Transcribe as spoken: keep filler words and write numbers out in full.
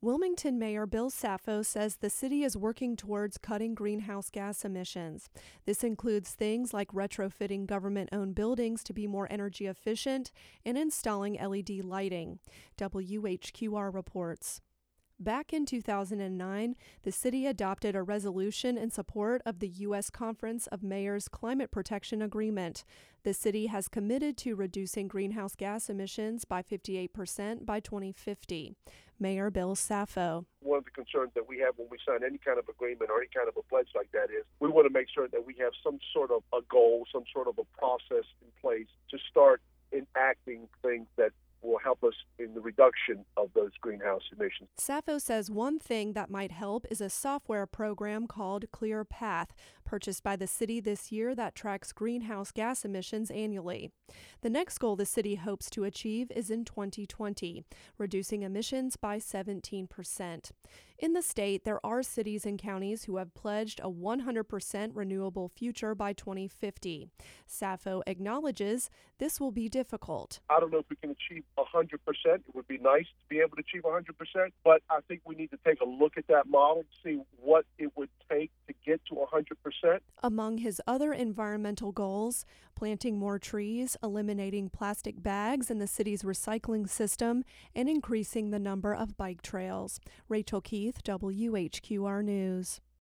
Wilmington Mayor Bill Saffo says the city is working towards cutting greenhouse gas emissions. This includes things like retrofitting government-owned buildings to be more energy efficient and installing L E D lighting. W H Q R reports. Back in two thousand nine, the city adopted a resolution in support of the U S Conference of Mayors Climate Protection Agreement. The city has committed to reducing greenhouse gas emissions by fifty-eight percent by twenty fifty. Mayor Bill Saffo. One of the concerns that we have when we sign any kind of agreement or any kind of a pledge like that is we want to make sure that we have some sort of a goal, some sort of a process in place to start enacting things that will help us in the reduction of those greenhouse emissions. Saffo says one thing that might help is a software program called ClearPath, purchased by the city this year that tracks greenhouse gas emissions annually. The next goal the city hopes to achieve is in twenty twenty, reducing emissions by seventeen percent. In the state, there are cities and counties who have pledged a one hundred percent renewable future by twenty fifty. Saffo acknowledges this will be difficult. I don't know if we can achieve one hundred percent. It would be nice to be able to achieve one hundred percent, but I think we need to take a look at that model, see what it would take to get to one hundred percent. Among his other environmental goals, planting more trees, eliminating plastic bags in the city's recycling system, and increasing the number of bike trails. Rachel Keith, W H Q R News.